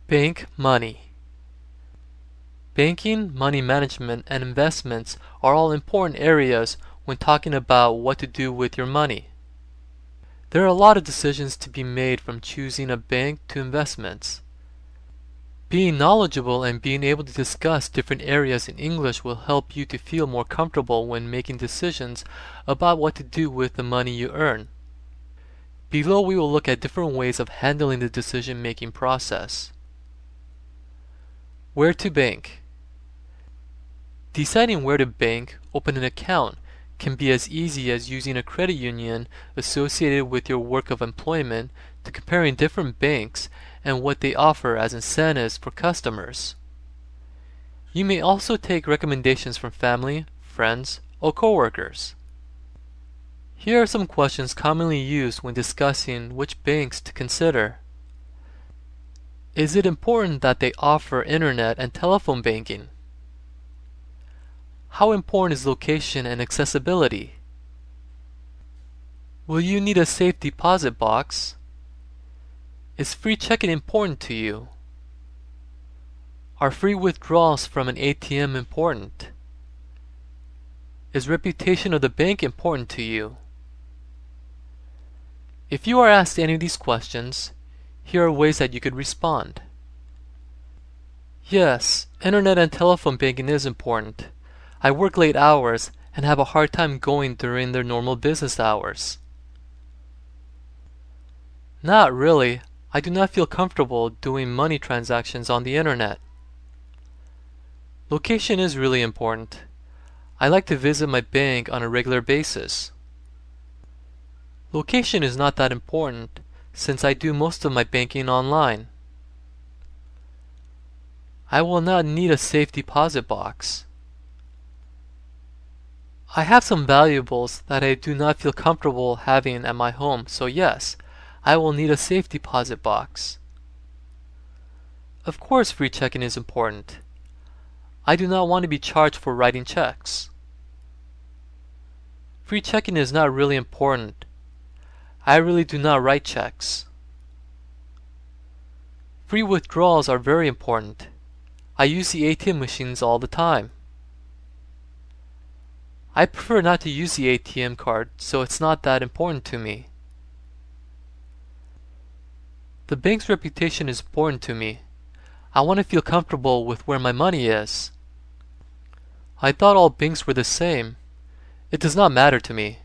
Bank money. Banking, money management, and investments are all important areas when talking about what to do with your money. There are a lot of decisions to be made from choosing a bank to investments. Being knowledgeable and being able to discuss different areas in English will help you to feel more comfortable when making decisions about what to do with the money you earn. Below we will look at different ways of handling the decision-making process. Where to bank? Deciding where to bank, open an account, can be as easy as using a credit union associated with your work of employment to comparing different banks and what they offer as incentives for customers. You may also take recommendations from family, friends, or coworkers. Here are some questions commonly used when discussing which banks to consider. Is it important that they offer internet and telephone banking? How important is location and accessibility? Will you need a safe deposit box? Is free checking important to you? Are free withdrawals from an ATM important? Is reputation of the bank important to you? If you are asked any of these questions, here are ways that you could respond. Yes, internet and telephone banking is important. I work late hours and have a hard time going during their normal business hours. Not really. I do not feel comfortable doing money transactions on the internet. Location is really important. I like to visit my bank on a regular basis. Location is not that important since I do most of my banking online. I will not need a safe deposit box. I have some valuables that I do not feel comfortable having at my home, so yes, I will need a safe deposit box. Of course, free checking is important. I do not want to be charged for writing checks. Free checking is not really important. I really do not write checks. Free withdrawals are very important. I use the ATM machines all the time. I prefer not to use the ATM card, so it's not that important to me. The bank's reputation is important to me. I want to feel comfortable with where my money is. I thought all banks were the same. It does not matter to me.